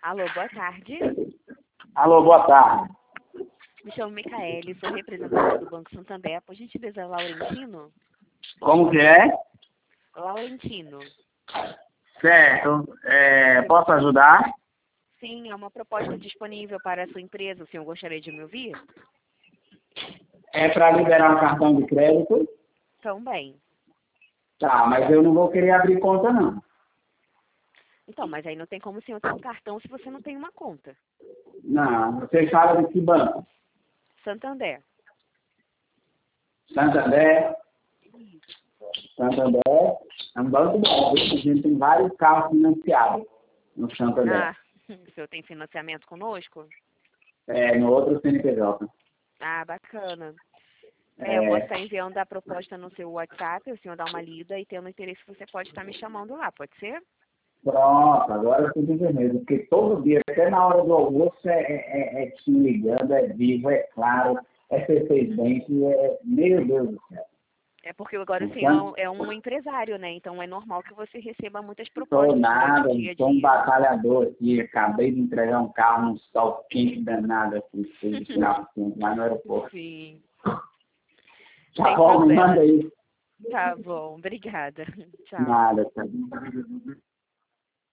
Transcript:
Alô, boa tarde. Alô, boa tarde. Me chamo Micaele, sou representante do Banco Santander. Por gentileza, Laurentino? Como que é? Laurentino. Certo. Posso ajudar? Sim, é uma proposta disponível para a sua empresa. O senhor gostaria de me ouvir? É para liberar um cartão de crédito? Também. Tá, mas eu não vou querer abrir conta, não. Então, mas aí não tem como o senhor ter um cartão se você não tem uma conta. Não. Você fala de que banco? Santander. Santander? Santander é um banco bom. A gente tem vários carros financiados no Santander. Ah, o senhor tem financiamento conosco? No outro CNPJ. Ah, bacana. Eu posso estar enviando a proposta no seu WhatsApp, o senhor dá uma lida e tendo interesse você pode estar me chamando lá, pode ser? Pronto, agora eu estou entendendo, porque todo dia, até na hora do almoço, é te ligando, é vivo, é claro, é C6 meu Deus do céu. É porque agora o Então, senhor é um empresário, né? Então é normal que você receba muitas não sou propostas durante nada, o não dia a sou um dia. batalhador aqui, acabei de entregar um carro num sol quente danado aqui, de final, lá no aeroporto. Sim, Tá sem bom, me problema. manda aí. Tá bom, obrigada. Tchau. Nada, tá bom.